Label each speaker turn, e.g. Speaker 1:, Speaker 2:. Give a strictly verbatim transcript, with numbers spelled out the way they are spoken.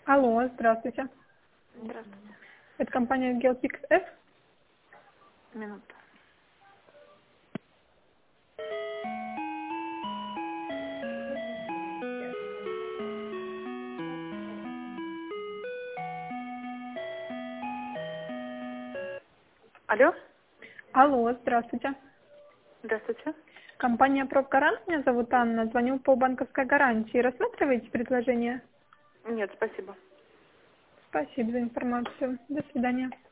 Speaker 1: Алло, здравствуйте.
Speaker 2: Здравствуйте.
Speaker 1: Это компания Geopix F.
Speaker 2: Минуту. Алло.
Speaker 1: Алло, здравствуйте.
Speaker 2: Здравствуйте.
Speaker 1: Компания PropGarant, меня зовут Анна. Звоню по банковской гарантии. Рассматриваете предложение?
Speaker 2: Нет, спасибо.
Speaker 1: Спасибо за информацию. До свидания.